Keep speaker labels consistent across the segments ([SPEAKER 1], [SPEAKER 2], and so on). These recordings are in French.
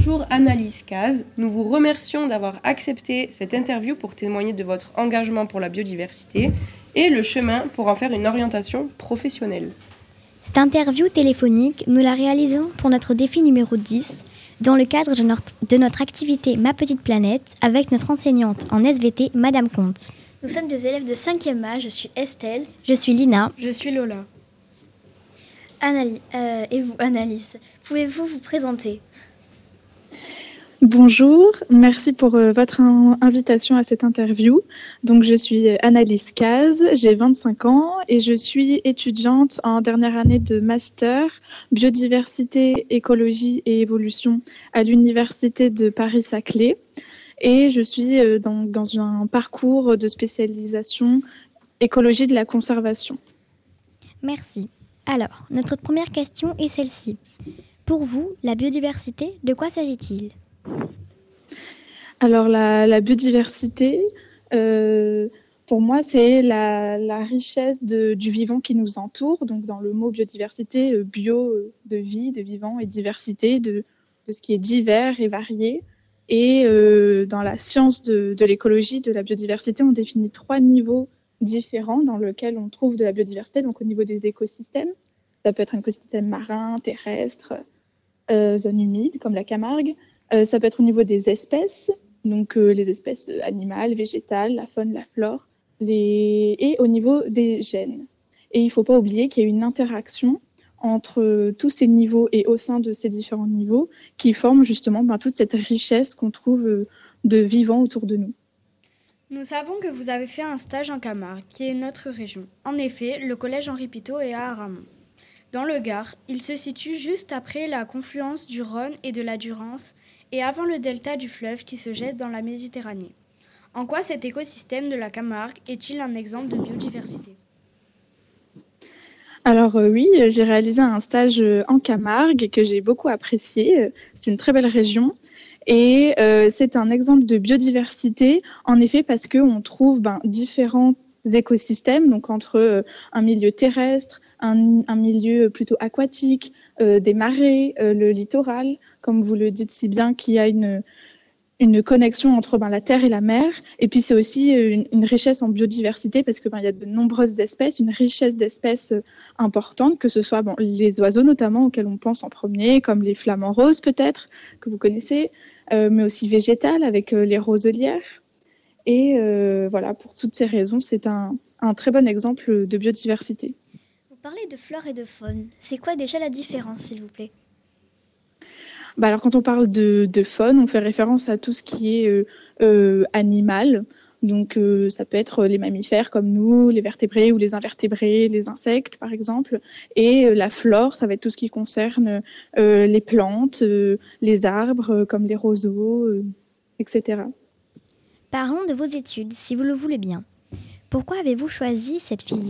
[SPEAKER 1] Bonjour Annalise Caz, nous vous remercions d'avoir accepté cette interview pour témoigner de votre engagement pour la biodiversité et le chemin pour en faire une orientation professionnelle.
[SPEAKER 2] Cette interview téléphonique, nous la réalisons pour notre défi numéro 10, dans le cadre de notre activité Ma Petite Planète, avec notre enseignante en SVT, Madame Comte.
[SPEAKER 3] Nous sommes des élèves de 5e A, je suis Estelle.
[SPEAKER 2] Je suis Lina.
[SPEAKER 4] Je suis Lola.
[SPEAKER 3] Et vous, Annalise, pouvez-vous vous présenter ?
[SPEAKER 5] Bonjour, merci pour votre invitation à cette interview. Donc, je suis Annalise Caz, j'ai 25 ans et je suis étudiante en dernière année de master biodiversité, écologie et évolution à l'université de Paris-Saclay. Et je suis dans un parcours de spécialisation écologie de la conservation.
[SPEAKER 2] Merci. Alors, notre première question est celle-ci. Pour vous, la biodiversité, de quoi s'agit-il ?
[SPEAKER 5] Alors la biodiversité, pour moi, c'est la richesse du vivant qui nous entoure. Donc dans le mot biodiversité, bio de vie, de vivant, et diversité de ce qui est divers et varié. Et dans la science de l'écologie, de la biodiversité, on définit 3 niveaux différents dans lesquels on trouve de la biodiversité. Donc au niveau des écosystèmes, ça peut être un écosystème marin, terrestre, zone humide comme la Camargue. Ça peut être au niveau des espèces, donc les espèces animales, végétales, la faune, la flore, et au niveau des gènes. Et il ne faut pas oublier qu'il y a une interaction entre tous ces niveaux et au sein de ces différents niveaux qui forment justement toute cette richesse qu'on trouve de vivant autour de nous.
[SPEAKER 4] Nous savons que vous avez fait un stage en Camargue, qui est notre région. En effet, le collège Henri Pitot est à Aramon. Dans le Gard, il se situe juste après la confluence du Rhône et de la Durance et avant le delta du fleuve qui se jette dans la Méditerranée. En quoi cet écosystème de la Camargue est-il un exemple de biodiversité ?
[SPEAKER 5] Alors oui, j'ai réalisé un stage en Camargue que j'ai beaucoup apprécié. C'est une très belle région. Et c'est un exemple de biodiversité, en effet, parce qu'on trouve différents écosystèmes, donc entre un milieu terrestre, un milieu plutôt aquatique, des marais, le littoral, comme vous le dites si bien, qu'il y a une connexion entre la terre et la mer. Et puis c'est aussi une richesse en biodiversité parce que il y a de nombreuses espèces, une richesse d'espèces importante, que ce soit les oiseaux notamment auxquels on pense en premier, comme les flamants roses peut-être, que vous connaissez, mais aussi végétales avec les roselières. Et voilà, pour toutes ces raisons, c'est un très bon exemple de biodiversité.
[SPEAKER 3] Vous parlez de flore et de faune. C'est quoi déjà la différence, s'il vous plaît ?
[SPEAKER 5] Alors, quand on parle de faune, on fait référence à tout ce qui est animal. Donc, ça peut être les mammifères comme nous, les vertébrés ou les invertébrés, les insectes, par exemple. Et la flore, ça va être tout ce qui concerne les plantes, les arbres comme les roseaux, etc.
[SPEAKER 2] Parlons de vos études, si vous le voulez bien. Pourquoi avez-vous choisi cette filière ?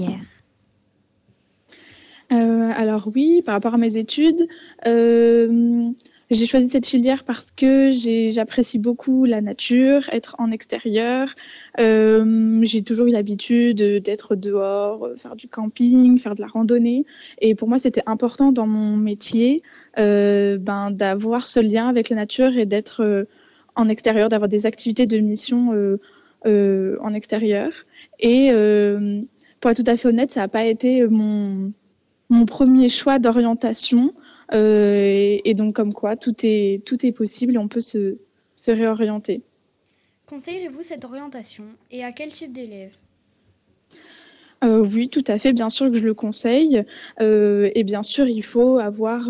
[SPEAKER 5] Alors oui, par rapport à mes études, j'ai choisi cette filière parce que j'apprécie beaucoup la nature, être en extérieur. J'ai toujours eu l'habitude d'être dehors, faire du camping, faire de la randonnée. Et pour moi, c'était important dans mon métier d'avoir ce lien avec la nature et d'être en extérieur, d'avoir des activités de mission en extérieur. Et pour être tout à fait honnête, ça n'a pas été mon premier choix d'orientation. Et donc, comme quoi, tout est possible et on peut se réorienter.
[SPEAKER 4] Conseillerez-vous cette orientation et à quel type d'élèves ?
[SPEAKER 5] Oui, tout à fait, bien sûr que je le conseille. Et bien sûr, il faut avoir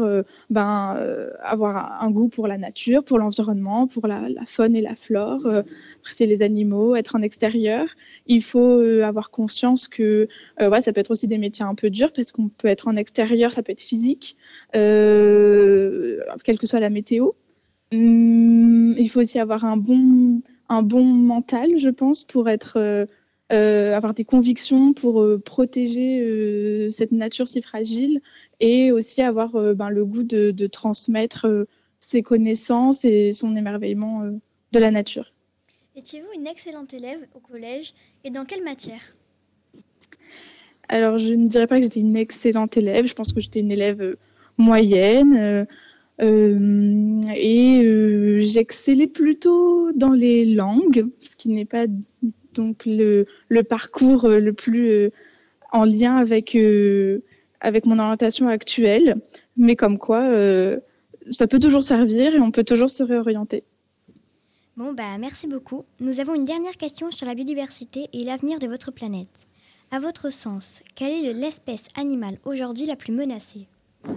[SPEAKER 5] un goût pour la nature, pour l'environnement, pour la faune et la flore, apprécier les animaux, être en extérieur. Il faut avoir conscience que ça peut être aussi des métiers un peu durs parce qu'on peut être en extérieur, ça peut être physique, quelle que soit la météo. Il faut aussi avoir un bon mental, je pense, pour être avoir des convictions pour protéger cette nature si fragile et aussi avoir le goût de transmettre ses connaissances et son émerveillement de la nature.
[SPEAKER 3] Étiez-vous une excellente élève au collège et dans quelle matière ?
[SPEAKER 5] Alors, je ne dirais pas que j'étais une excellente élève. Je pense que j'étais une élève moyenne. J'excellais plutôt dans les langues, ce qui n'est pas donc le parcours le plus en lien avec mon orientation actuelle, mais comme quoi ça peut toujours servir et on peut toujours se réorienter.
[SPEAKER 2] Bon, merci beaucoup. Nous avons une dernière question sur la biodiversité et l'avenir de votre planète. À votre sens, quelle est l'espèce animale aujourd'hui la plus menacée ?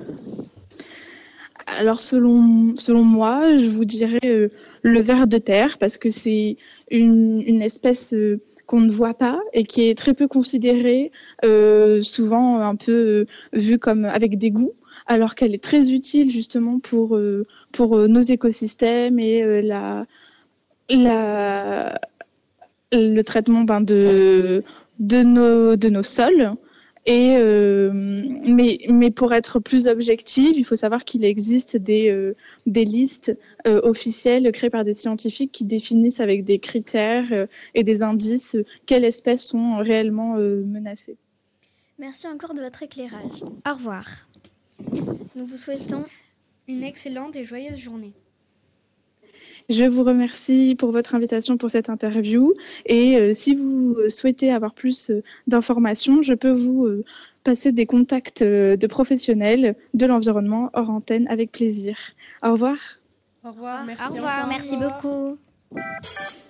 [SPEAKER 5] Alors selon moi, je vous dirais le ver de terre, parce que c'est une espèce qu'on ne voit pas et qui est très peu considérée, souvent un peu vue comme avec dégoût, alors qu'elle est très utile justement pour nos écosystèmes et le traitement de nos sols. Mais pour être plus objectif, il faut savoir qu'il existe des listes officielles créées par des scientifiques qui définissent avec des critères et des indices quelles espèces sont réellement menacées.
[SPEAKER 3] Merci encore de votre éclairage.
[SPEAKER 2] Au revoir.
[SPEAKER 3] Nous vous souhaitons
[SPEAKER 4] une excellente et joyeuse journée.
[SPEAKER 5] Je vous remercie pour votre invitation pour cette interview et si vous souhaitez avoir plus d'informations, je peux vous passer des contacts de professionnels de l'environnement hors antenne avec plaisir. Au revoir.
[SPEAKER 1] Au revoir, merci.
[SPEAKER 2] Au revoir, merci beaucoup.